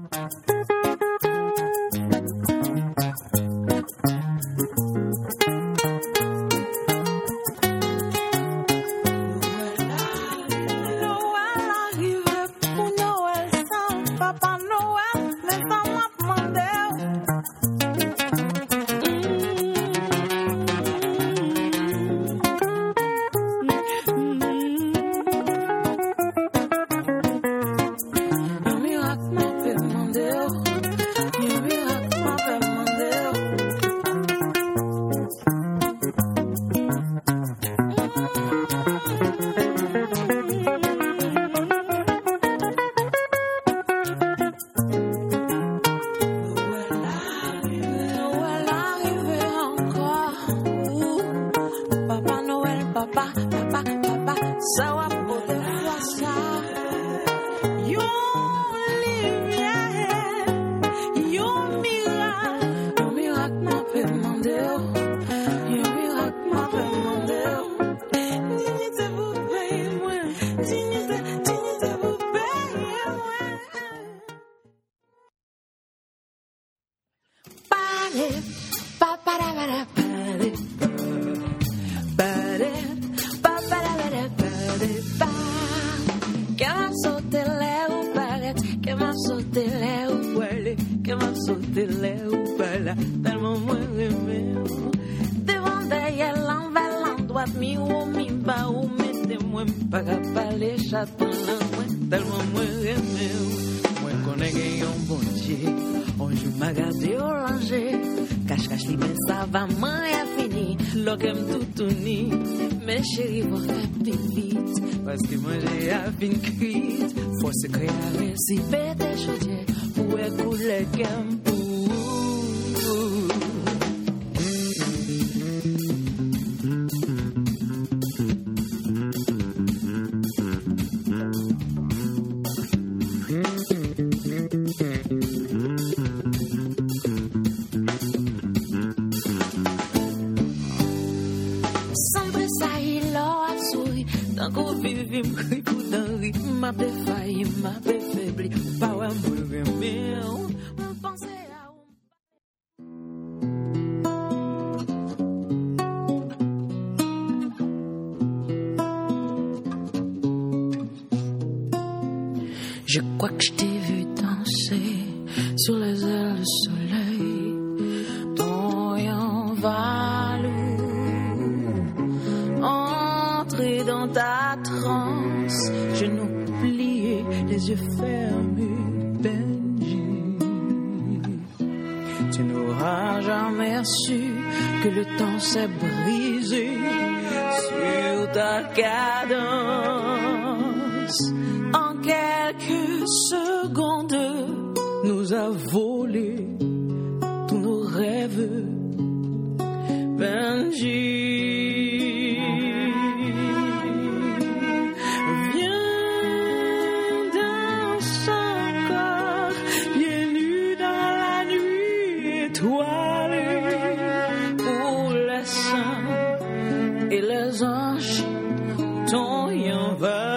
Chérie, va faire plus vite. Parce que manger a fin cuite. Faut se créer à réciper des chaudières pour écouler comme Je crois que je t'ai vu danser sur les ailes du soleil, ton valou, entrer dans ta transe, genoux pliés, les yeux fermés, Benji. Tu n'auras jamais su que le temps s'est brisé sur ta cadence. En quelques secondes, nous a volé tous nos rêves, Benji. Viens danser encore, pieds nus dans la nuit étoilée, où les saints et les anges t'ont envahi.